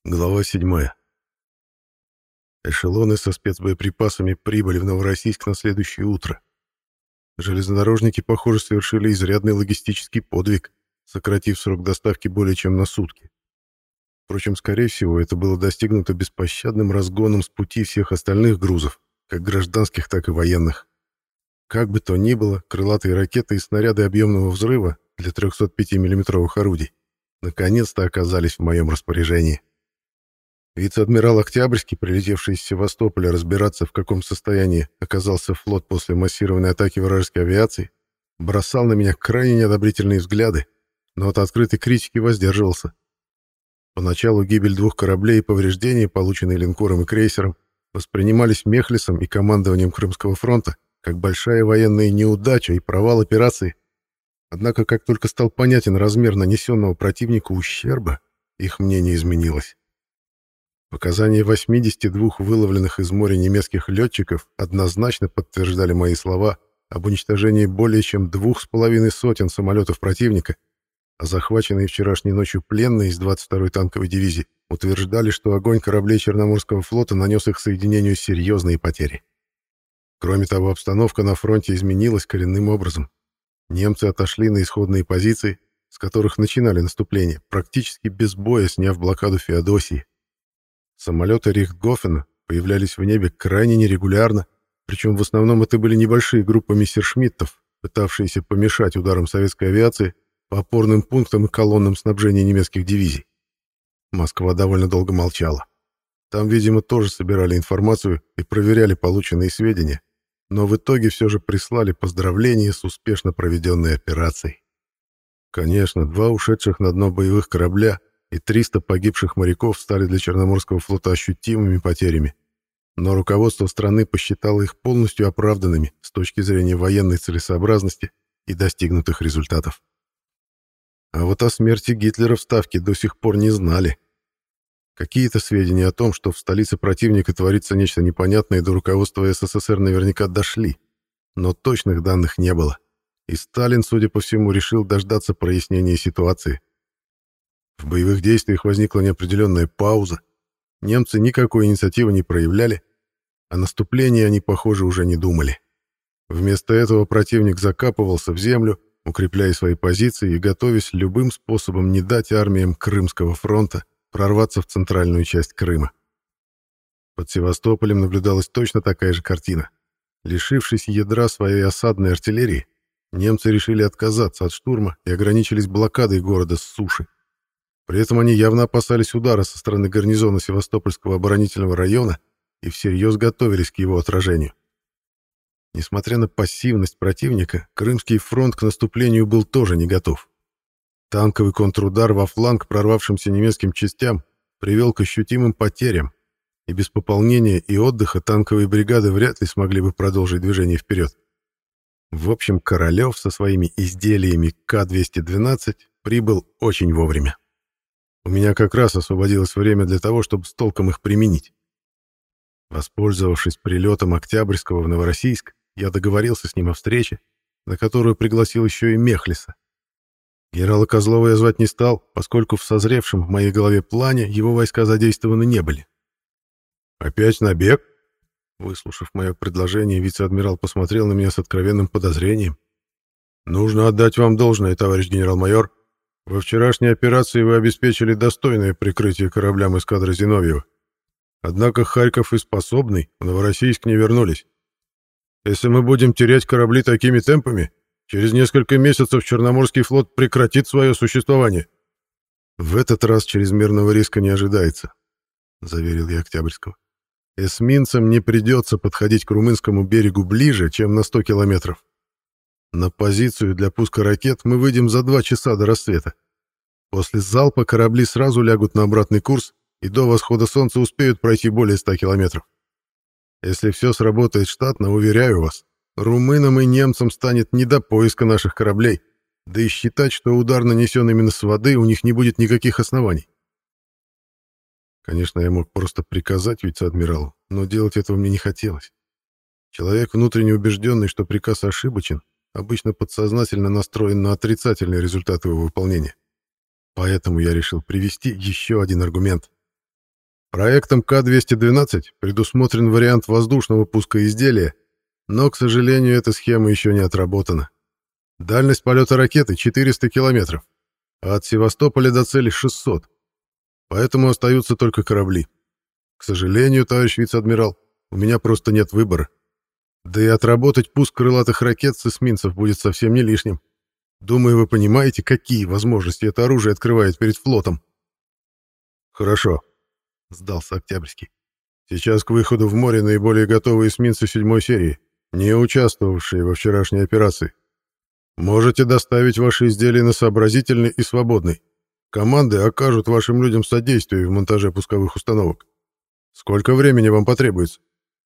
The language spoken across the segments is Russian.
Глава 7. Эшелоны со спецбоеприпасами прибыли в Новороссийск на следующее утро. Железнодорожники, похоже, совершили изрядный логистический подвиг, сократив срок доставки более чем на сутки. Впрочем, скорее всего, это было достигнуто беспощадным разгоном с пути всех остальных грузов, как гражданских, так и военных. Как бы то ни было, крылатые ракеты и снаряды объемного взрыва для 305 миллиметровых орудий наконец-то оказались в моем распоряжении. Вице-адмирал Октябрьский, прилетевший из Севастополя разбираться, в каком состоянии оказался флот после массированной атаки вражеской авиации, бросал на меня крайне неодобрительные взгляды, но от открытой критики воздерживался. Поначалу гибель двух кораблей и повреждения, полученные линкором и крейсером, воспринимались Мехлисом и командованием Крымского фронта как большая военная неудача и провал операции. Однако, как только стал понятен размер нанесенного противнику ущерба, их мнение изменилось. Показания 82 выловленных из моря немецких летчиков однозначно подтверждали мои слова об уничтожении более чем 2,5 самолетов противника, а захваченные вчерашней ночью пленные из 22-й танковой дивизии утверждали, что огонь кораблей Черноморского флота нанес их соединению серьезные потери. Кроме того, обстановка на фронте изменилась коренным образом. Немцы отошли на исходные позиции, с которых начинали наступление, практически без боя сняв блокаду Феодосии. Самолеты Рихтгофена появлялись в небе крайне нерегулярно, причем в основном это были небольшие группы мессершмиттов, пытавшиеся помешать ударам советской авиации по опорным пунктам и колоннам снабжения немецких дивизий. Москва довольно долго молчала. Там, видимо, тоже собирали информацию и проверяли полученные сведения, но в итоге все же прислали поздравления с успешно проведенной операцией. Конечно, 2 ушедших на дно боевых корабля и 300 погибших моряков стали для Черноморского флота ощутимыми потерями, но руководство страны посчитало их полностью оправданными с точки зрения военной целесообразности и достигнутых результатов. А вот о смерти Гитлера в Ставке до сих пор не знали. Какие-то сведения о том, что в столице противника творится нечто непонятное, до руководства СССР наверняка дошли, но точных данных не было, и Сталин, судя по всему, решил дождаться прояснения ситуации. В боевых действиях возникла неопределенная пауза, немцы никакой инициативы не проявляли, о наступлении они, похоже, уже не думали. Вместо этого противник закапывался в землю, укрепляя свои позиции и готовясь любым способом не дать армиям Крымского фронта прорваться в центральную часть Крыма. Под Севастополем наблюдалась точно такая же картина. Лишившись ядра своей осадной артиллерии, немцы решили отказаться от штурма и ограничились блокадой города с суши. При этом они явно опасались удара со стороны гарнизона Севастопольского оборонительного района и всерьез готовились к его отражению. Несмотря на пассивность противника, Крымский фронт к наступлению был тоже не готов. Танковый контрудар во фланг прорвавшимся немецким частям привел к ощутимым потерям, и без пополнения и отдыха танковые бригады вряд ли смогли бы продолжить движение вперед. В общем, Королёв со своими изделиями К-212 прибыл очень вовремя. У меня как раз освободилось время для того, чтобы с толком их применить. Воспользовавшись прилетом Октябрьского в Новороссийск, я договорился с ним о встрече, на которую пригласил еще и Мехлиса. Генерала Козлова я звать не стал, поскольку в созревшем в моей голове плане его войска задействованы не были. «Опять набег?» Выслушав мое предложение, вице-адмирал посмотрел на меня с откровенным подозрением. «Нужно отдать вам должное, товарищ генерал-майор. Во вчерашней операции вы обеспечили достойное прикрытие кораблям эскадры Зиновьева. Однако Харьков и Способный в Новороссийск не вернулись. Если мы будем терять корабли такими темпами, через несколько месяцев Черноморский флот прекратит свое существование». «В этот раз чрезмерного риска не ожидается», — заверил я Октябрьского. «Эсминцам не придется подходить к румынскому берегу ближе, чем на 100 километров. На позицию для пуска ракет мы выйдем за 2 часа до рассвета. После залпа корабли сразу лягут на обратный курс и до восхода солнца успеют пройти более 100 километров. Если все сработает штатно, уверяю вас, румынам и немцам станет не до поиска наших кораблей, да и считать, что удар нанесен именно с воды, у них не будет никаких оснований». Конечно, я мог просто приказать вице-адмиралу, но делать этого мне не хотелось. Человек, внутренне убежденный, что приказ ошибочен, обычно подсознательно настроен на отрицательный результат его выполнения. Поэтому я решил привести еще один аргумент. Проектом К-212 предусмотрен вариант воздушного пуска изделия, но, к сожалению, эта схема еще не отработана. Дальность полета ракеты 400 километров, а от Севастополя до цели 600. Поэтому остаются только корабли. К сожалению, товарищ вице-адмирал, у меня просто нет выбора. Да и отработать пуск крылатых ракет с эсминцев будет совсем не лишним. Думаю, вы понимаете, какие возможности это оружие открывает перед флотом. Хорошо, сдался Октябрьский. Сейчас к выходу в море наиболее готовые эсминцы 7-й серии, не участвовавшие во вчерашней операции. Можете доставить ваши изделия на Сообразительный и Свободный. Команды окажут вашим людям содействие в монтаже пусковых установок. Сколько времени вам потребуется?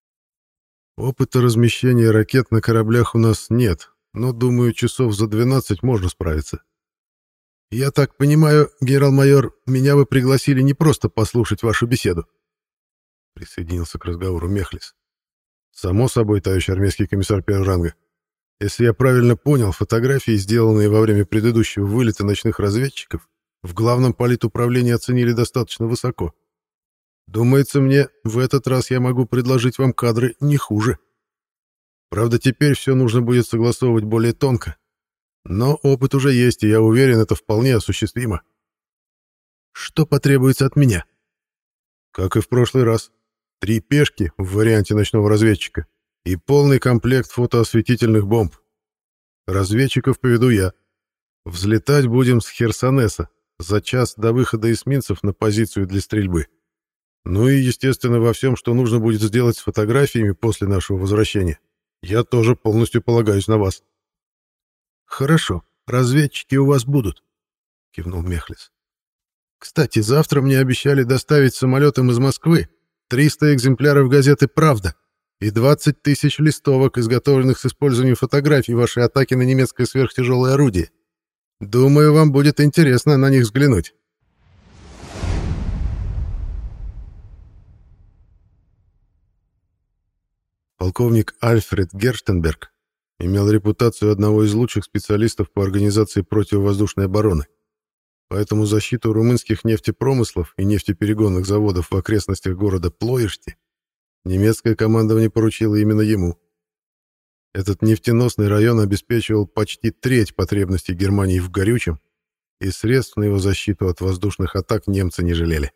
Опыта размещения ракет на кораблях у нас нет, но, думаю, часов за 12 можно справиться. Я так понимаю, генерал-майор, меня вы пригласили не просто послушать вашу беседу. Присоединился к разговору Мехлис. Само собой, товарищ армейский комиссар первого ранга. Если я правильно понял, фотографии, сделанные во время предыдущего вылета ночных разведчиков, в главном политуправлении оценили достаточно высоко. Думается мне, в этот раз я могу предложить вам кадры не хуже. Правда, теперь все нужно будет согласовывать более тонко. Но опыт уже есть, и я уверен, это вполне осуществимо. Что потребуется от меня? Как и в прошлый раз. 3 пешки в варианте ночного разведчика и полный комплект фотоосветительных бомб. Разведчиков поведу я. Взлетать будем с Херсонеса за час до выхода эсминцев на позицию для стрельбы. Ну и, естественно, во всем, что нужно будет сделать с фотографиями после нашего возвращения. Я тоже полностью полагаюсь на вас. Хорошо, разведчики у вас будут, кивнул Мехлис. Кстати, завтра мне обещали доставить самолетом из Москвы 300 экземпляров газеты «Правда» и 20 тысяч листовок, изготовленных с использованием фотографий вашей атаки на немецкое сверхтяжелое орудие. Думаю, вам будет интересно на них взглянуть. Полковник Альфред Герштенберг имел репутацию одного из лучших специалистов по организации противовоздушной обороны. Поэтому защиту румынских нефтепромыслов и нефтеперегонных заводов в окрестностях города Плоешти немецкое командование поручило именно ему. Этот нефтеносный район обеспечивал почти треть потребностей Германии в горючем, и средств на его защиту от воздушных атак немцы не жалели.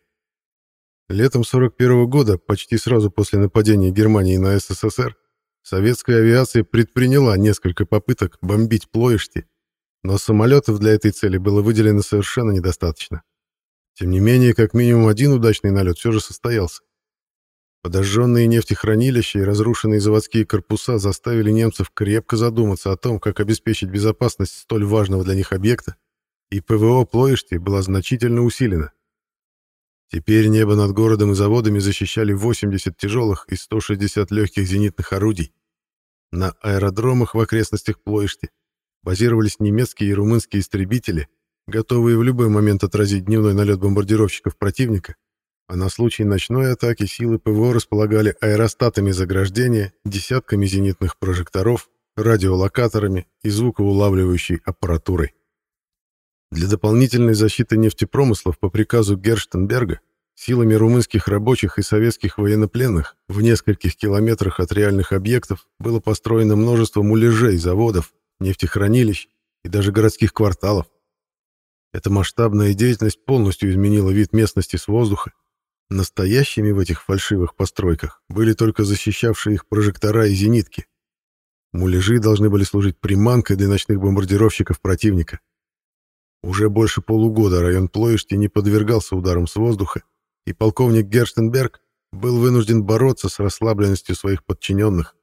Летом 1941 года, почти сразу после нападения Германии на СССР, советская авиация предприняла несколько попыток бомбить Плоешти, но самолетов для этой цели было выделено совершенно недостаточно. Тем не менее, как минимум один удачный налет все же состоялся. Подожженные нефтехранилища и разрушенные заводские корпуса заставили немцев крепко задуматься о том, как обеспечить безопасность столь важного для них объекта, и ПВО Плоешти была значительно усилена. Теперь небо над городом и заводами защищали 80 тяжелых и 160 легких зенитных орудий. На аэродромах в окрестностях Плоешти базировались немецкие и румынские истребители, готовые в любой момент отразить дневной налет бомбардировщиков противника, а на случай ночной атаки силы ПВО располагали аэростатами заграждения, десятками зенитных прожекторов, радиолокаторами и звукоулавливающей аппаратурой. Для дополнительной защиты нефтепромыслов по приказу Герштенберга силами румынских рабочих и советских военнопленных в нескольких километрах от реальных объектов было построено множество муляжей заводов, нефтехранилищ и даже городских кварталов. Эта масштабная деятельность полностью изменила вид местности с воздуха. Настоящими в этих фальшивых постройках были только защищавшие их прожектора и зенитки. Муляжи должны были служить приманкой для ночных бомбардировщиков противника. Уже больше полугода район Плоешти не подвергался ударам с воздуха, и полковник Герштенберг был вынужден бороться с расслабленностью своих подчиненных.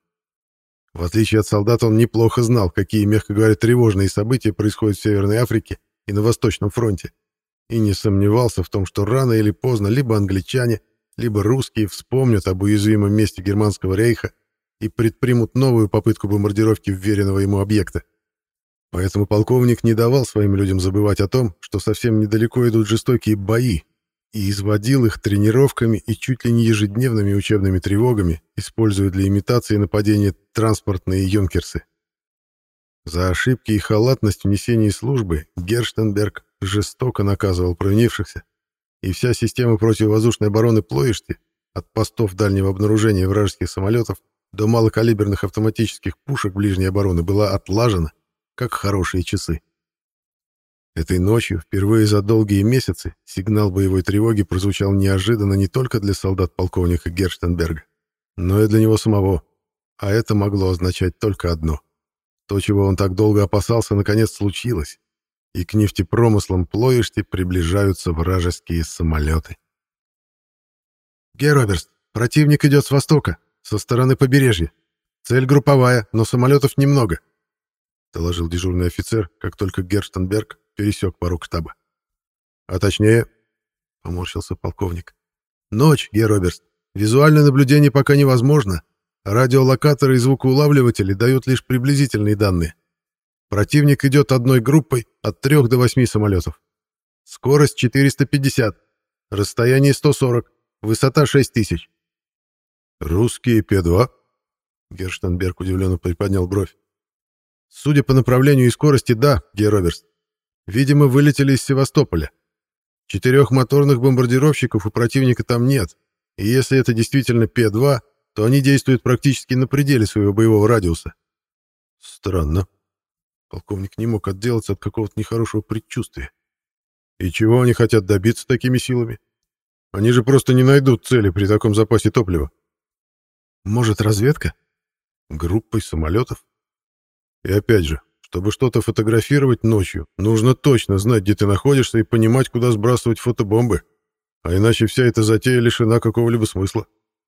В отличие от солдат, он неплохо знал, какие, мягко говоря, тревожные события происходят в Северной Африке и на Восточном фронте, и не сомневался в том, что рано или поздно либо англичане, либо русские вспомнят об уязвимом месте Германского рейха и предпримут новую попытку бомбардировки вверенного ему объекта. Поэтому полковник не давал своим людям забывать о том, что совсем недалеко идут жестокие бои, и изводил их тренировками и чуть ли не ежедневными учебными тревогами, используя для имитации нападения транспортные юнкерсы. За ошибки и халатность в несении службы Герштенберг жестоко наказывал провинившихся, и вся система противовоздушной обороны Плоешти, от постов дальнего обнаружения вражеских самолетов до малокалиберных автоматических пушек ближней обороны, была отлажена, как хорошие часы. Этой ночью, впервые за долгие месяцы, сигнал боевой тревоги прозвучал неожиданно не только для солдат полковника Герштенберга, но и для него самого, а это могло означать только одно. То, чего он так долго опасался, наконец случилось, и к нефтепромыслам Плоешти приближаются вражеские самолеты. «Героберст, противник идет с востока, со стороны побережья. Цель групповая, но самолетов немного», — доложил дежурный офицер, как только Герштенберг пересек порог штаба. «А точнее», — поморщился полковник, — «ночь, Героберст. Визуальное наблюдение пока невозможно. Радиолокаторы и звукоулавливатели дают лишь приблизительные данные. Противник идет одной группой от 3 до 8 самолетов. Скорость 450, расстояние 140, высота 6000. «Русские П-2?» Герштенберг удивленно приподнял бровь. «Судя по направлению и скорости, да, Героберст. Видимо, вылетели из Севастополя. 4 моторных бомбардировщиков у противника там нет, и если это действительно П-2, то они действуют практически на пределе своего боевого радиуса». «Странно». Полковник не мог отделаться от какого-то нехорошего предчувствия. «И чего они хотят добиться такими силами? Они же просто не найдут цели при таком запасе топлива». «Может, разведка? Группой самолетов?» «И опять же, чтобы что-то фотографировать ночью, нужно точно знать, где ты находишься, и понимать, куда сбрасывать фотобомбы, а иначе вся эта затея лишена какого-либо смысла».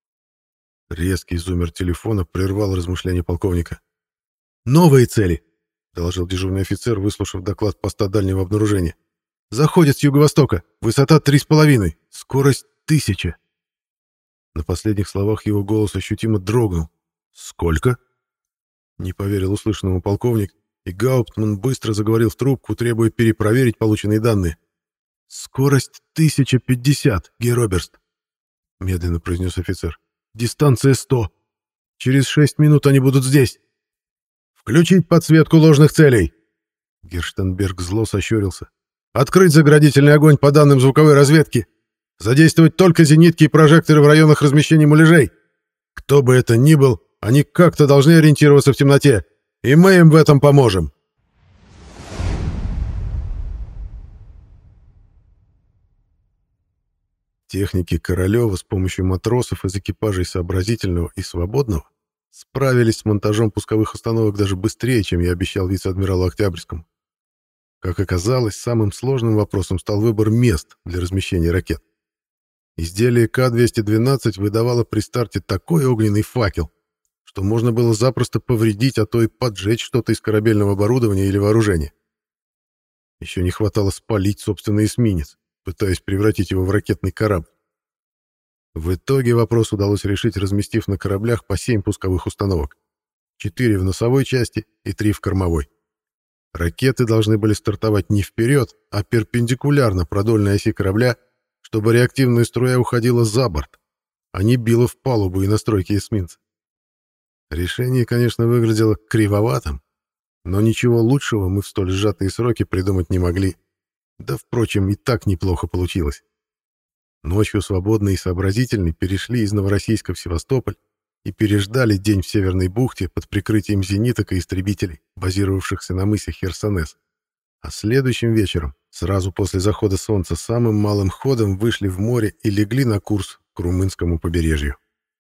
Резкий зуммер телефона прервал размышления полковника. «Новые цели», — доложил дежурный офицер, выслушав доклад поста дальнего обнаружения. «Заходят с юго-востока. Высота 3,5. Скорость 1000». На последних словах его голос ощутимо дрогнул. «Сколько?» Не поверил услышанному полковник, и Гауптман быстро заговорил в трубку, требуя перепроверить полученные данные. «Скорость 1050, Героберст», — медленно произнес офицер. «Дистанция 100. Через 6 минут они будут здесь». «Включить подсветку ложных целей!» Герштенберг зло сощурился. «Открыть заградительный огонь по данным звуковой разведки! Задействовать только зенитки и прожекторы в районах размещения муляжей! Кто бы это ни был, они как-то должны ориентироваться в темноте, и мы им в этом поможем!» Техники Королева с помощью матросов из экипажей Сообразительного и Свободного справились с монтажом пусковых установок даже быстрее, чем я обещал вице-адмиралу Октябрьскому. Как оказалось, самым сложным вопросом стал выбор мест для размещения ракет. Изделие К-212 выдавало при старте такой огненный факел, что можно было запросто повредить, а то и поджечь что-то из корабельного оборудования или вооружения. Еще не хватало спалить собственный эсминец, пытаясь превратить его в ракетный корабль. В итоге вопрос удалось решить, разместив на кораблях по 7 пусковых установок. 4 в носовой части и 3 в кормовой. Ракеты должны были стартовать не вперед, а перпендикулярно продольной оси корабля, чтобы реактивная струя уходила за борт, а не била в палубу и настройки эсминца. Решение, конечно, выглядело кривоватым, но ничего лучшего мы в столь сжатые сроки придумать не могли. Да, впрочем, и так неплохо получилось. Ночью Свободный и Сообразительный перешли из Новороссийска в Севастополь и переждали день в Северной бухте под прикрытием зениток и истребителей, базировавшихся на мысе Херсонес. А следующим вечером, сразу после захода солнца, самым малым ходом вышли в море и легли на курс к румынскому побережью.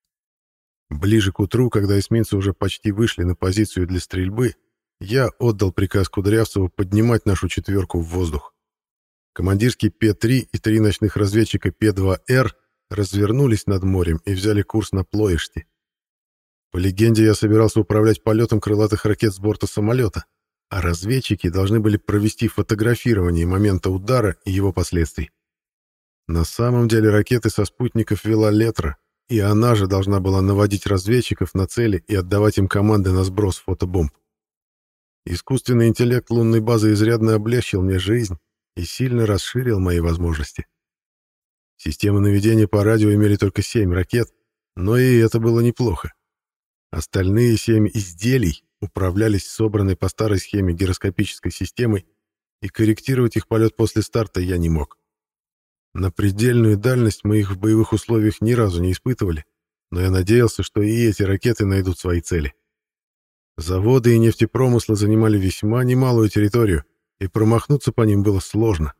Ближе к утру, когда эсминцы уже почти вышли на позицию для стрельбы, я отдал приказ Кудрявцеву поднимать нашу четверку в воздух. Командирский П-3 и 3 ночных разведчика П-2Р развернулись над морем и взяли курс на Плоешти. По легенде, я собирался управлять полетом крылатых ракет с борта самолета, а разведчики должны были провести фотографирование момента удара и его последствий. На самом деле ракеты со спутников вела Летра, и она же должна была наводить разведчиков на цели и отдавать им команды на сброс фотобомб. Искусственный интеллект лунной базы изрядно облегчил мне жизнь и сильно расширил мои возможности. Системы наведения по радио имели только 7 ракет, но и это было неплохо. Остальные 7 изделий управлялись собранной по старой схеме гироскопической системой, и корректировать их полет после старта я не мог. На предельную дальность мы их в боевых условиях ни разу не испытывали, но я надеялся, что и эти ракеты найдут свои цели. Заводы и нефтепромыслы занимали весьма немалую территорию, и промахнуться по ним было сложно.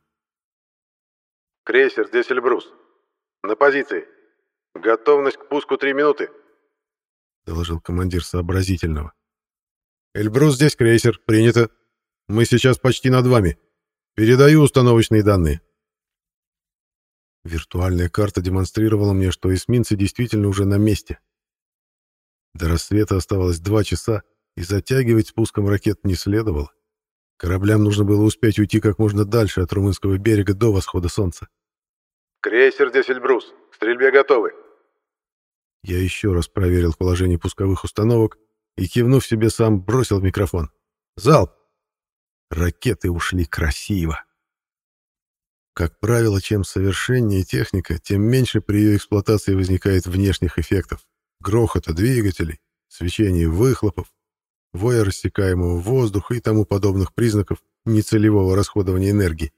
«Крейсер, здесь Эльбрус. На позиции. Готовность к пуску 3 минуты», — доложил командир сообразительного. «Эльбрус, здесь крейсер. Принято. Мы сейчас почти над вами. Передаю установочные данные». Виртуальная карта демонстрировала мне, что эсминцы действительно уже на месте. До рассвета оставалось 2 часа, и затягивать спуском ракет не следовало. Кораблям нужно было успеть уйти как можно дальше от румынского берега до восхода солнца. «Крейсер, здесь Эльбрус. К стрельбе готовы». Я еще раз проверил положение пусковых установок и, кивнув себе сам, бросил в микрофон. «Залп!» Ракеты ушли красиво. Как правило, чем совершеннее техника, тем меньше при ее эксплуатации возникает внешних эффектов. Грохота двигателей, свечения выхлопов, воя рассекаемого воздуха и тому подобных признаков нецелевого расходования энергии.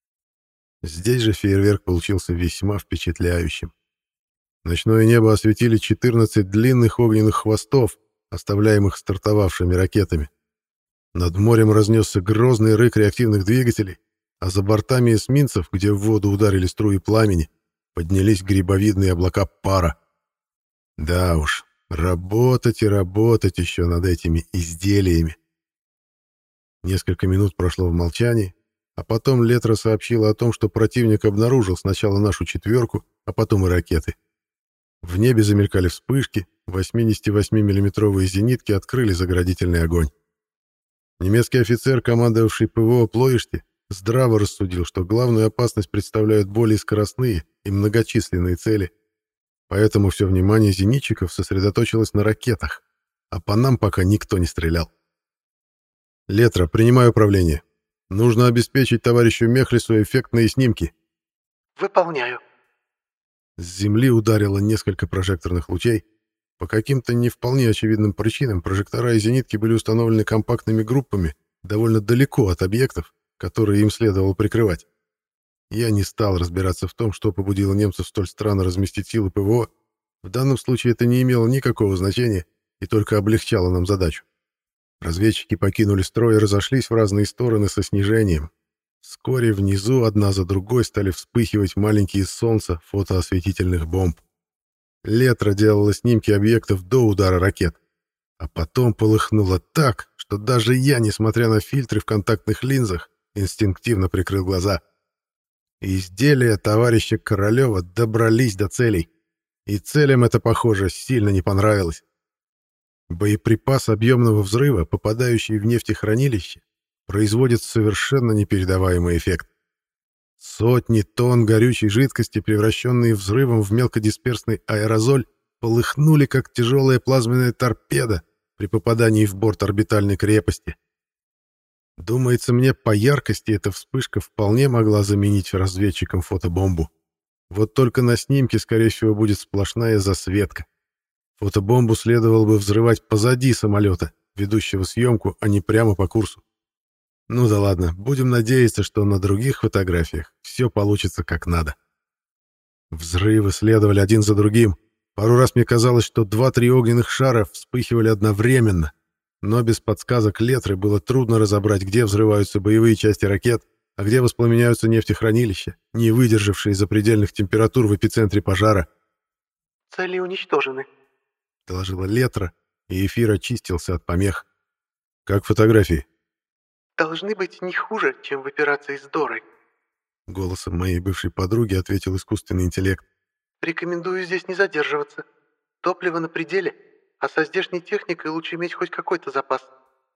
Здесь же фейерверк получился весьма впечатляющим. Ночное небо осветили 14 длинных огненных хвостов, оставляемых стартовавшими ракетами. Над морем разнесся грозный рык реактивных двигателей, а за бортами эсминцев, где в воду ударили струи пламени, поднялись грибовидные облака пара. Да уж, работать и работать еще над этими изделиями. Несколько минут прошло в молчании, а потом Летра сообщила о том, что противник обнаружил сначала нашу четверку, а потом и ракеты. В небе замелькали вспышки, 88 миллиметровые зенитки открыли заградительный огонь. Немецкий офицер, командовавший ПВО Плоишти, здраво рассудил, что главную опасность представляют более скоростные и многочисленные цели, поэтому все внимание зенитчиков сосредоточилось на ракетах, а по нам пока никто не стрелял. «Летра, принимай управление. Нужно обеспечить товарищу Мехлису эффектные снимки». «Выполняю». С земли ударило несколько прожекторных лучей. По каким-то не вполне очевидным причинам прожектора и зенитки были установлены компактными группами довольно далеко от объектов, которые им следовало прикрывать. Я не стал разбираться в том, что побудило немцев столь странно разместить силы ПВО. В данном случае это не имело никакого значения и только облегчало нам задачу. Разведчики покинули строй и разошлись в разные стороны со снижением. Вскоре внизу одна за другой стали вспыхивать маленькие солнца фотоосветительных бомб. Летра делала снимки объектов до удара ракет. А потом полыхнуло так, что даже я, несмотря на фильтры в контактных линзах, инстинктивно прикрыл глаза. Изделия товарища Королева добрались до целей. И целям это, похоже, сильно не понравилось. Боеприпас объемного взрыва, попадающий в нефтехранилище, производит совершенно непередаваемый эффект. Сотни тонн горючей жидкости, превращенные взрывом в мелкодисперсный аэрозоль, полыхнули, как тяжелая плазменная торпеда при попадании в борт орбитальной крепости. Думается мне, по яркости эта вспышка вполне могла заменить разведчикам фотобомбу. Вот только на снимке, скорее всего, будет сплошная засветка. Фотобомбу следовало бы взрывать позади самолета, ведущего съемку, а не прямо по курсу. Ну да ладно, будем надеяться, что на других фотографиях все получится как надо. Взрывы следовали один за другим. Пару раз мне казалось, что 2-3 огненных шара вспыхивали одновременно, но без подсказок Летры было трудно разобрать, где взрываются боевые части ракет, а где воспламеняются нефтехранилища, не выдержавшие запредельных температур в эпицентре пожара. «Цели уничтожены», — доложила Летра, и эфир очистился от помех. «Как фотографии?» «Должны быть не хуже, чем в операции с Дорой», — голосом моей бывшей подруги ответил искусственный интеллект. «Рекомендую здесь не задерживаться. Топливо на пределе, а со здешней техникой лучше иметь хоть какой-то запас».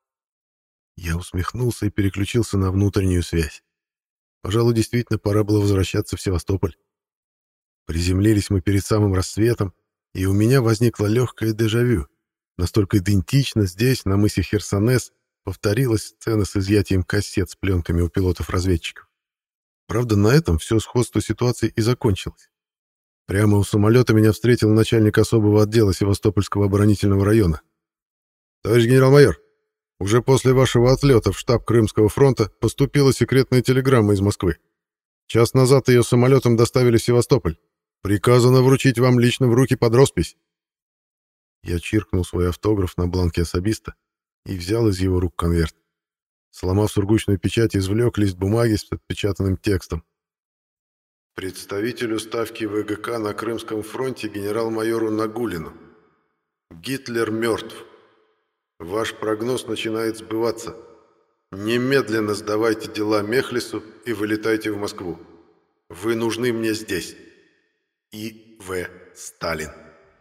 Я усмехнулся и переключился на внутреннюю связь. Пожалуй, действительно пора было возвращаться в Севастополь. Приземлились мы перед самым рассветом, и у меня возникло легкое дежавю. Настолько идентично здесь, на мысе Херсонес, повторилась сцена с изъятием кассет с пленками у пилотов-разведчиков. Правда, на этом все сходство ситуации и закончилось. Прямо у самолета меня встретил начальник особого отдела Севастопольского оборонительного района. «Товарищ генерал-майор, уже после вашего отлета в штаб Крымского фронта поступила секретная телеграмма из Москвы. Час назад ее самолетом доставили в Севастополь. Приказано вручить вам лично в руки под роспись». Я чиркнул свой автограф на бланке особиста и взял из его рук конверт. Сломав сургучную печать, извлек лист бумаги с отпечатанным текстом. Представителю ставки ВГК на Крымском фронте генерал-майору Нагулину. Гитлер мертв. Ваш прогноз начинает сбываться. Немедленно сдавайте дела Мехлису и вылетайте в Москву. Вы нужны мне здесь. И.В. Сталин.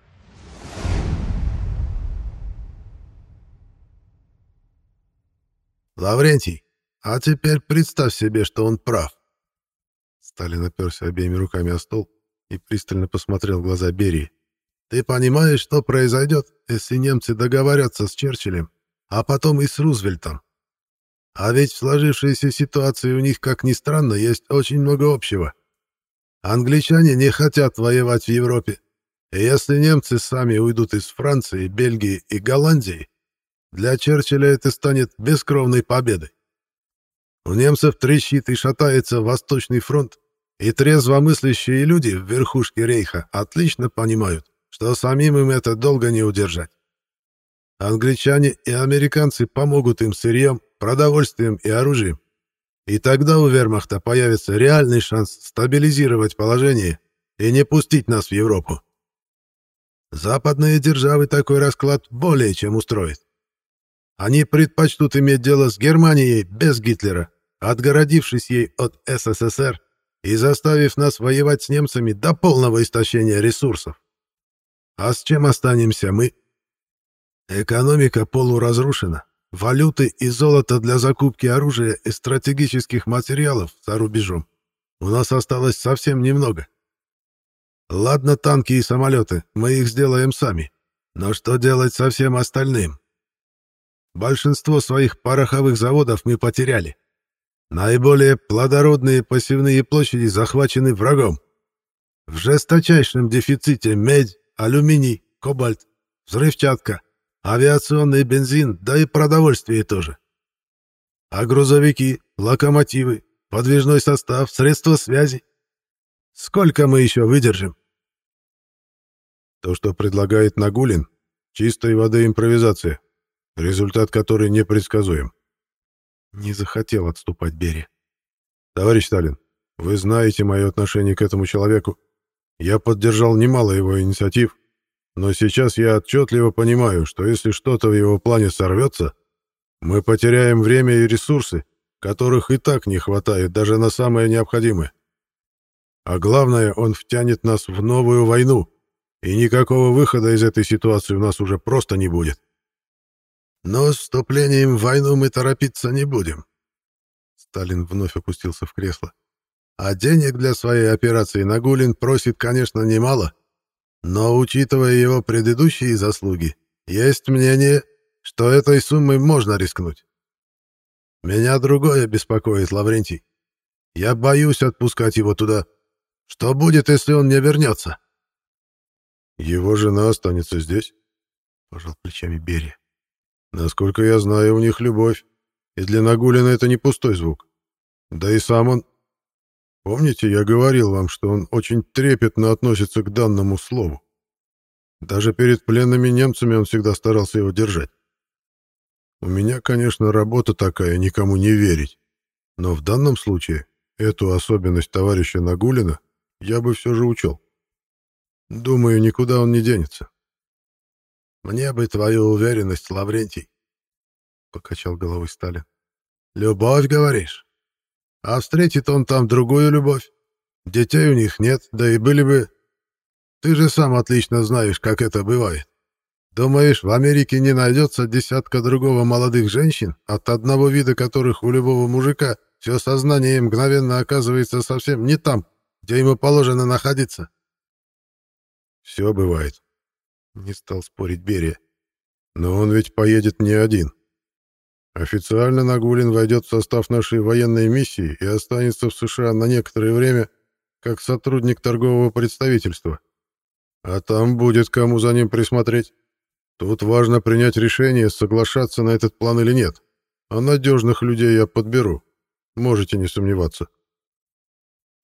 «Лаврентий, а теперь представь себе, что он прав». Сталин оперся обеими руками о стол и пристально посмотрел в глаза Берии. «Ты понимаешь, что произойдет, если немцы договорятся с Черчиллем, а потом и с Рузвельтом? А ведь в сложившейся ситуации у них, как ни странно, есть очень много общего. Англичане не хотят воевать в Европе, и если немцы сами уйдут из Франции, Бельгии и Голландии, для Черчилля это станет бескровной победой. У немцев трещит и шатается Восточный фронт, и трезвомыслящие люди в верхушке рейха отлично понимают, что самим им это долго не удержать. Англичане и американцы помогут им сырьем, продовольствием и оружием, и тогда у вермахта появится реальный шанс стабилизировать положение и не пустить нас в Европу. Западные державы такой расклад более чем устроит. Они предпочтут иметь дело с Германией без Гитлера, отгородившись ей от СССР и заставив нас воевать с немцами до полного истощения ресурсов. А с чем останемся мы? Экономика полуразрушена, валюты и золото для закупки оружия и стратегических материалов за рубежом у нас осталось совсем немного. Ладно, танки и самолеты, мы их сделаем сами, но что делать со всем остальным? Большинство своих пороховых заводов мы потеряли. Наиболее плодородные посевные площади захвачены врагом. В жесточайшем дефиците медь, алюминий, кобальт, взрывчатка, авиационный бензин, да и продовольствие тоже. А грузовики, локомотивы, подвижной состав, средства связи? Сколько мы еще выдержим? То, что предлагает Нагулин, чистой воды импровизация, результат которой непредсказуем. Не захотел отступать Берия. Товарищ Сталин, вы знаете мое отношение к этому человеку. Я поддержал немало его инициатив, но сейчас я отчетливо понимаю, что если что-то в его плане сорвется, мы потеряем время и ресурсы, которых и так не хватает даже на самое необходимое. А главное, он втянет нас в новую войну, и никакого выхода из этой ситуации у нас уже просто не будет. Но с вступлением в войну мы торопиться не будем. Сталин вновь опустился в кресло. А денег для своей операции Нагулин просит, конечно, немало, но, учитывая его предыдущие заслуги, есть мнение, что этой суммой можно рискнуть. Меня другое беспокоит, Лаврентий. Я боюсь отпускать его туда. Что будет, если он не вернется? Его жена останется здесь, пожал плечами Берия. Насколько я знаю, у них любовь, и для Нагулина это не пустой звук. Да и сам он... Помните, я говорил вам, что он очень трепетно относится к данному слову. Даже перед пленными немцами он всегда старался его держать. У меня, конечно, работа такая, никому не верить. Но в данном случае эту особенность товарища Нагулина я бы все же учел. Думаю, никуда он не денется. «Мне бы твою уверенность, Лаврентий», — покачал головой Сталин. «Любовь, говоришь? А встретит он там другую любовь. Детей у них нет, да и были бы... Ты же сам отлично знаешь, как это бывает. Думаешь, в Америке не найдется десятка другого молодых женщин, от одного вида которых у любого мужика все сознание мгновенно оказывается совсем не там, где ему положено находиться?» «Все бывает», — не стал спорить Берия. «Но он ведь поедет не один. Официально Нагулин войдет в состав нашей военной миссии и останется в США на некоторое время как сотрудник торгового представительства. А там будет кому за ним присмотреть. Тут важно принять решение, соглашаться на этот план или нет. А надежных людей я подберу. Можете не сомневаться».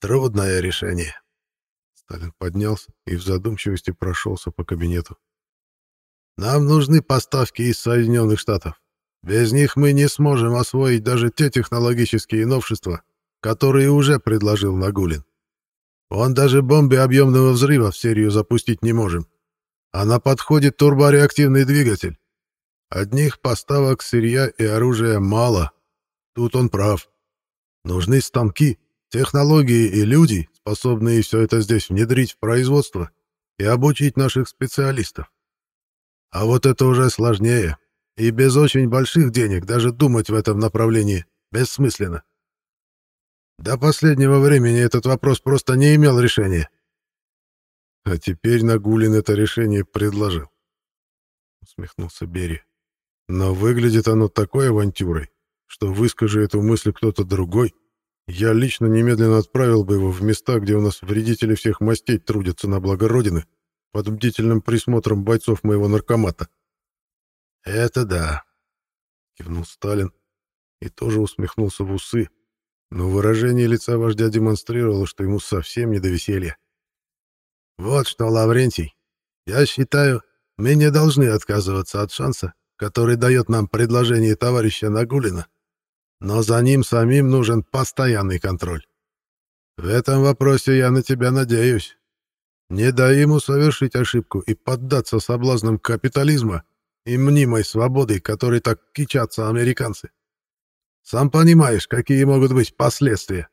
Трудное решение». Сталин поднялся и в задумчивости прошелся по кабинету. «Нам нужны поставки из Соединенных Штатов. Без них мы не сможем освоить даже те технологические новшества, которые уже предложил Нагулин. Он даже бомбы объемного взрыва в серию запустить не можем. А на подходе турбореактивный двигатель. Одних поставок сырья и оружия мало. Тут он прав. Нужны станки, технологии и люди, способные все это здесь внедрить в производство и обучить наших специалистов. А вот это уже сложнее, и без очень больших денег даже думать в этом направлении бессмысленно. До последнего времени этот вопрос просто не имел решения. А теперь Нагулин это решение предложил. Усмехнулся Берия. Но выглядит оно такой авантюрой, что выскажи эту мысль кто-то другой, я лично немедленно отправил бы его в места, где у нас вредители всех мастей трудятся на благо Родины, под бдительным присмотром бойцов моего наркомата. «Это да», — кивнул Сталин и тоже усмехнулся в усы, но выражение лица вождя демонстрировало, что ему совсем не до веселья. «Вот что, Лаврентий, я считаю, мы не должны отказываться от шанса, который дает нам предложение товарища Нагулина, но за ним самим нужен постоянный контроль. В этом вопросе я на тебя надеюсь. Не дай ему совершить ошибку и поддаться соблазнам капитализма и мнимой свободы, которой так кичатся американцы. Сам понимаешь, какие могут быть последствия».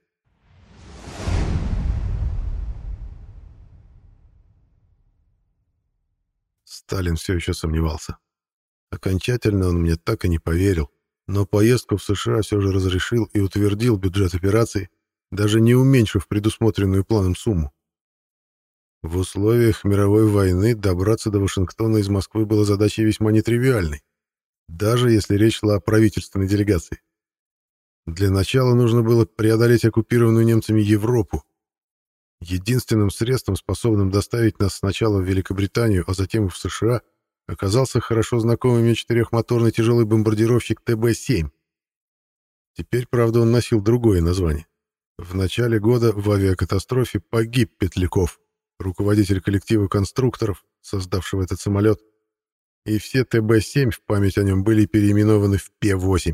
Сталин все еще сомневался. Окончательно он мне так и не поверил, но поездку в США все же разрешил и утвердил бюджет операции, даже не уменьшив предусмотренную планом сумму. В условиях мировой войны добраться до Вашингтона из Москвы было задачей весьма нетривиальной, даже если речь шла о правительственной делегации. Для начала нужно было преодолеть оккупированную немцами Европу. Единственным средством, способным доставить нас сначала в Великобританию, а затем и в США, оказался хорошо знакомый мне четырехмоторный тяжелый бомбардировщик ТБ-7. Теперь, правда, он носил другое название. В начале года в авиакатастрофе погиб Петляков, руководитель коллектива конструкторов, создавшего этот самолет, и все ТБ-7 в память о нем были переименованы в П-8.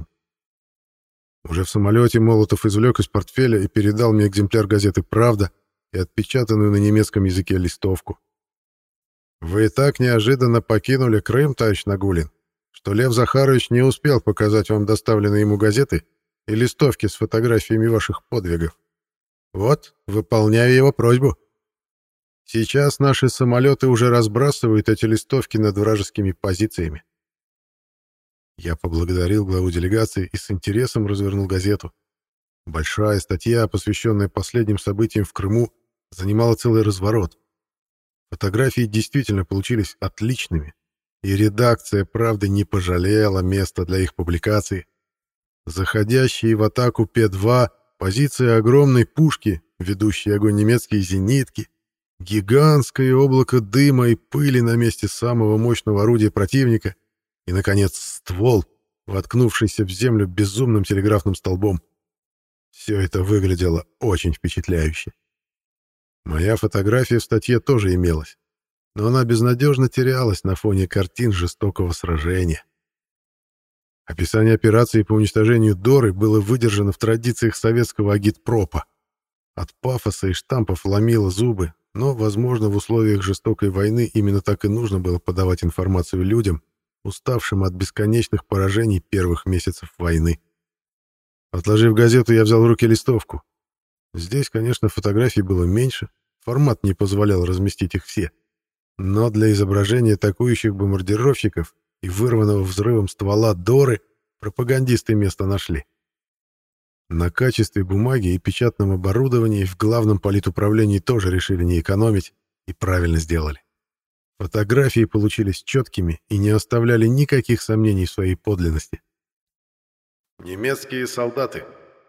Уже в самолете Молотов извлек из портфеля и передал мне экземпляр газеты «Правда» и отпечатанную на немецком языке листовку. «Вы так неожиданно покинули Крым, товарищ Нагулин, что Лев Захарович не успел показать вам доставленные ему газеты и листовки с фотографиями ваших подвигов. Вот, выполняю его просьбу. Сейчас наши самолеты уже разбрасывают эти листовки над вражескими позициями». Я поблагодарил главу делегации и с интересом развернул газету. Большая статья, посвященная последним событиям в Крыму, занимала целый разворот. Фотографии действительно получились отличными, и редакция «Правды» не пожалела места для их публикации. Заходящие в атаку П-2, позиция огромной пушки, ведущие огонь немецкие зенитки, гигантское облако дыма и пыли на месте самого мощного орудия противника и, наконец, ствол, воткнувшийся в землю безумным телеграфным столбом. Все это выглядело очень впечатляюще. Моя фотография в статье тоже имелась, но она безнадежно терялась на фоне картин жестокого сражения. Описание операции по уничтожению Доры было выдержано в традициях советского агитпропа. От пафоса и штампов ломило зубы, но, возможно, в условиях жестокой войны именно так и нужно было подавать информацию людям, уставшим от бесконечных поражений первых месяцев войны. Отложив газету, я взял в руки листовку. Здесь, конечно, фотографий было меньше, формат не позволял разместить их все. Но для изображения атакующих бомбардировщиков и вырванного взрывом ствола Доры пропагандисты место нашли. На качестве бумаги и печатном оборудовании в главном политуправлении тоже решили не экономить и правильно сделали. Фотографии получились четкими и не оставляли никаких сомнений в своей подлинности. Немецкие солдаты.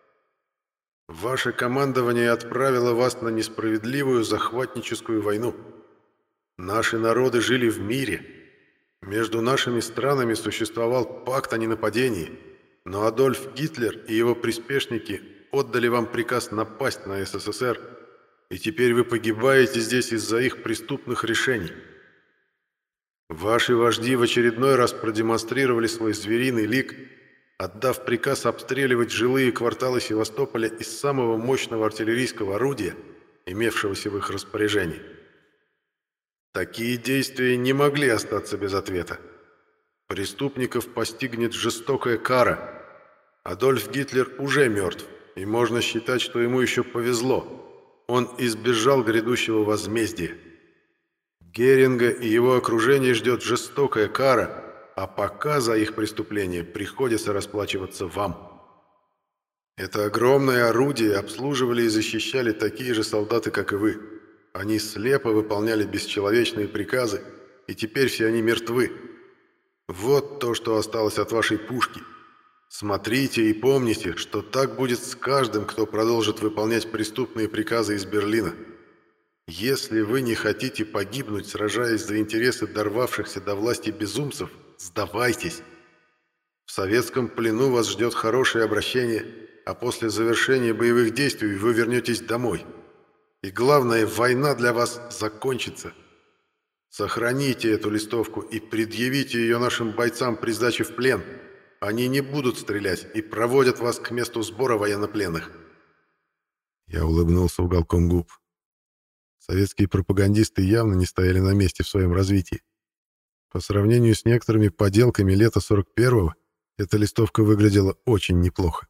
Ваше командование отправило вас на несправедливую захватническую войну. Наши народы жили в мире. Между нашими странами существовал пакт о ненападении, но Адольф Гитлер и его приспешники отдали вам приказ напасть на СССР и теперь вы погибаете здесь из-за их преступных решений. Ваши вожди в очередной раз продемонстрировали свой звериный лик, отдав приказ обстреливать жилые кварталы Севастополя из самого мощного артиллерийского орудия, имевшегося в их распоряжении. Такие действия не могли остаться без ответа. Преступников постигнет жестокая кара. Адольф Гитлер уже мертв, и можно считать, что ему еще повезло. Он избежал грядущего возмездия. Геринга и его окружение ждет жестокая кара, а пока за их преступления приходится расплачиваться вам. Это огромное орудие обслуживали и защищали такие же солдаты, как и вы. Они слепо выполняли бесчеловечные приказы, и теперь все они мертвы. Вот то, что осталось от вашей пушки. Смотрите и помните, что так будет с каждым, кто продолжит выполнять преступные приказы из Берлина. Если вы не хотите погибнуть, сражаясь за интересы дорвавшихся до власти безумцев, сдавайтесь. В советском плену вас ждет хорошее обращение, а после завершения боевых действий вы вернетесь домой. И главное, война для вас закончится. Сохраните эту листовку и предъявите ее нашим бойцам при сдаче в плен. Они не будут стрелять и проводят вас к месту сбора военнопленных. Я улыбнулся уголком губ. Советские пропагандисты явно не стояли на месте в своем развитии. По сравнению с некоторыми поделками лета 41-го, эта листовка выглядела очень неплохо.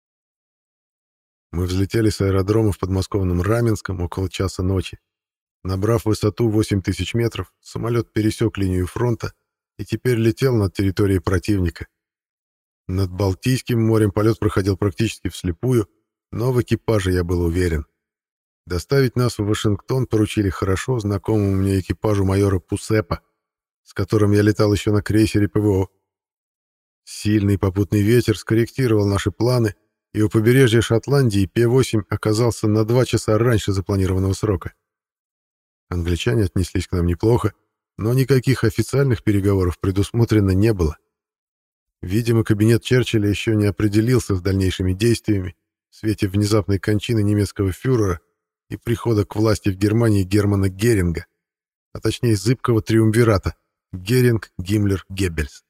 Мы взлетели с аэродрома в подмосковном Раменском около часа ночи. Набрав высоту 8000 метров, самолет пересек линию фронта и теперь летел над территорией противника. Над Балтийским морем полет проходил практически вслепую, но в экипаже я был уверен. Доставить нас в Вашингтон поручили хорошо знакомому мне экипажу майора Пусепа, с которым я летал еще на крейсере ПВО. Сильный попутный ветер скорректировал наши планы, и у побережья Шотландии П-8 оказался на 2 часа раньше запланированного срока. Англичане отнеслись к нам неплохо, но никаких официальных переговоров предусмотрено не было. Видимо, кабинет Черчилля еще не определился с дальнейшими действиями в свете внезапной кончины немецкого фюрера и прихода к власти в Германии Германа Геринга, а точнее зыбкого триумвирата Геринг, Гиммлер, Геббельс.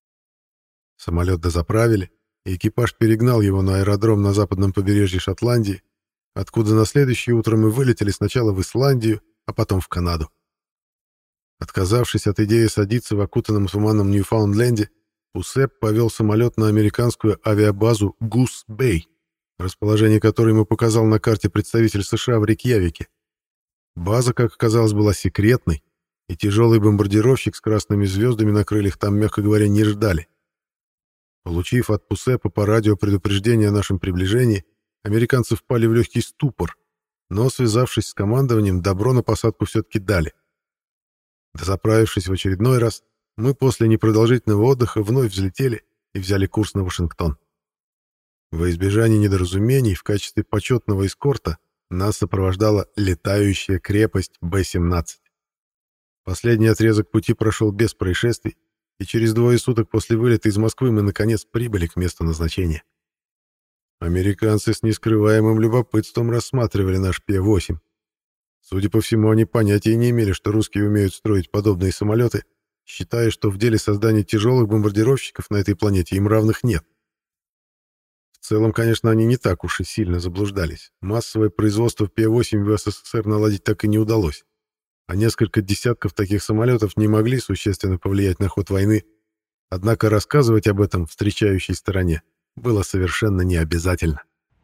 Самолет дозаправили, и экипаж перегнал его на аэродром на западном побережье Шотландии, откуда на следующее утро мы вылетели сначала в Исландию, а потом в Канаду. Отказавшись от идеи садиться в окутанном туманом Ньюфаундленде, Пусеп повел самолет на американскую авиабазу Гус-Бэй, расположение которой ему показал на карте представитель США в Рейкьявике. База, как оказалось, была секретной, и тяжелый бомбардировщик с красными звездами на крыльях там, мягко говоря, не ждали. Получив от Пусепа по радио предупреждение о нашем приближении, американцы впали в легкий ступор, но, связавшись с командованием, добро на посадку все-таки дали. Дозаправившись в очередной раз, мы после непродолжительного отдыха вновь взлетели и взяли курс на Вашингтон. Во избежание недоразумений в качестве почетного эскорта нас сопровождала летающая крепость Б-17. Последний отрезок пути прошел без происшествий, и через 2 суток после вылета из Москвы мы, наконец, прибыли к месту назначения. Американцы с нескрываемым любопытством рассматривали наш П-8. Судя по всему, они понятия не имели, что русские умеют строить подобные самолеты, считая, что в деле создания тяжелых бомбардировщиков на этой планете им равных нет. В целом, конечно, они не так уж и сильно заблуждались. Массовое производство П-8 в СССР наладить так и не удалось, а несколько десятков таких самолетов не могли существенно повлиять на ход войны, однако рассказывать об этом встречающей стороне было совершенно не обязательно.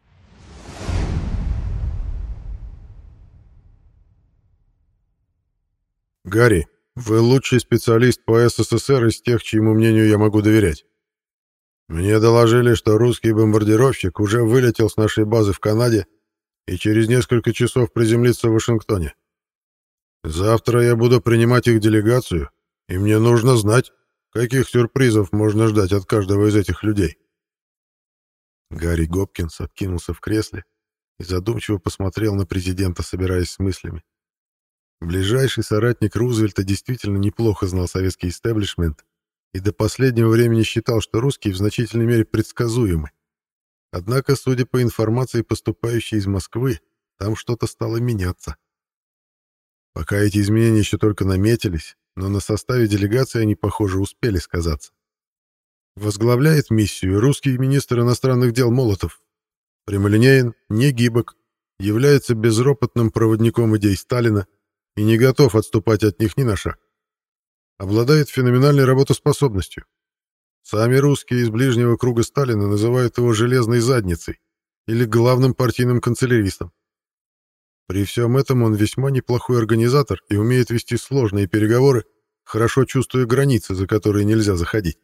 «Гарри, вы лучший специалист по СССР из тех, чьему мнению я могу доверять. Мне доложили, что русский бомбардировщик уже вылетел с нашей базы в Канаде и через несколько часов приземлится в Вашингтоне. Завтра я буду принимать их делегацию, и мне нужно знать, каких сюрпризов можно ждать от каждого из этих людей». Гарри Гопкинс откинулся в кресле и задумчиво посмотрел на президента, собираясь с мыслями. Ближайший соратник Рузвельта действительно неплохо знал советский истеблишмент и до последнего времени считал, что русские в значительной мере предсказуемы. Однако, судя по информации, поступающей из Москвы, там что-то стало меняться. Пока эти изменения еще только наметились, но на составе делегации они, похоже, успели сказаться. Возглавляет миссию русский министр иностранных дел Молотов. Прямолинеен, негибок, является безропотным проводником идей Сталина и не готов отступать от них ни на шаг. Обладает феноменальной работоспособностью. Сами русские из ближнего круга Сталина называют его «железной задницей» или главным партийным канцеляристом. При всем этом он весьма неплохой организатор и умеет вести сложные переговоры, хорошо чувствуя границы, за которые нельзя заходить.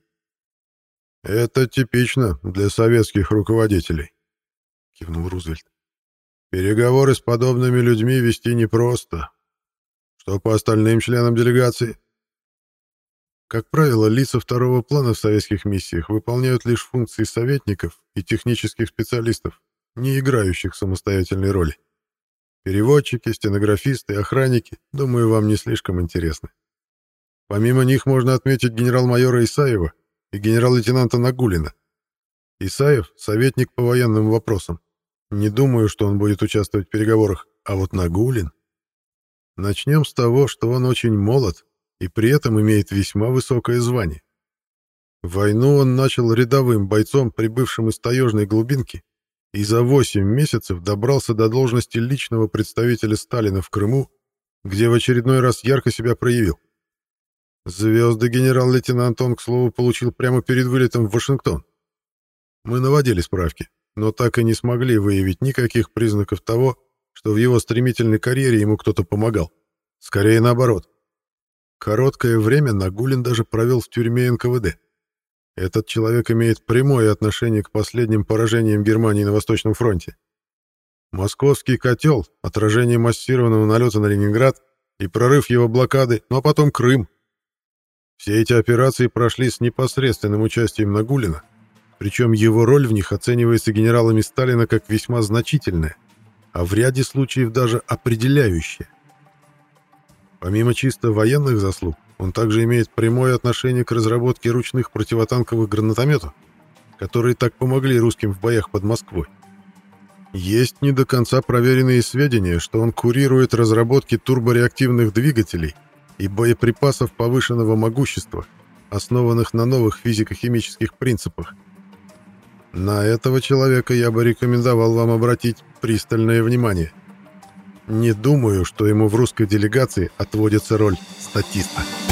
«Это типично для советских руководителей», — кивнул Рузвельт. «Переговоры с подобными людьми вести непросто. Что по остальным членам делегации?» Как правило, лица второго плана в советских миссиях выполняют лишь функции советников и технических специалистов, не играющих самостоятельной роли. Переводчики, стенографисты, охранники, думаю, вам не слишком интересны. Помимо них можно отметить генерал-майора Исаева и генерал-лейтенанта Нагулина. Исаев — советник по военным вопросам. Не думаю, что он будет участвовать в переговорах, а вот Нагулин... Начнем с того, что он очень молод и при этом имеет весьма высокое звание. Войну он начал рядовым бойцом, прибывшим из таежной глубинки, и за 8 месяцев добрался до должности личного представителя Сталина в Крыму, где в очередной раз ярко себя проявил. Звезды генерал-лейтенант он, к слову, получил прямо перед вылетом в Вашингтон. Мы наводили справки, но так и не смогли выявить никаких признаков того, что в его стремительной карьере ему кто-то помогал. Скорее наоборот. Короткое время Нагулин даже провел в тюрьме НКВД. Этот человек имеет прямое отношение к последним поражениям Германии на Восточном фронте. Московский котел, отражение массированного налета на Ленинград и прорыв его блокады, ну а потом Крым. Все эти операции прошли с непосредственным участием Нагулина, причем его роль в них оценивается генералами Сталина как весьма значительная, а в ряде случаев даже определяющая. Помимо чисто военных заслуг, он также имеет прямое отношение к разработке ручных противотанковых гранатометов, которые так помогли русским в боях под Москвой. Есть не до конца проверенные сведения, что он курирует разработки турбореактивных двигателей и боеприпасов повышенного могущества, основанных на новых физико-химических принципах. На этого человека я бы рекомендовал вам обратить пристальное внимание. Не думаю, что ему в русской делегации отводится роль статиста.